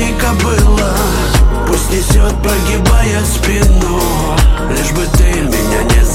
и кобыла. Пусть несет, прогибая спину, лишь бы ты меня не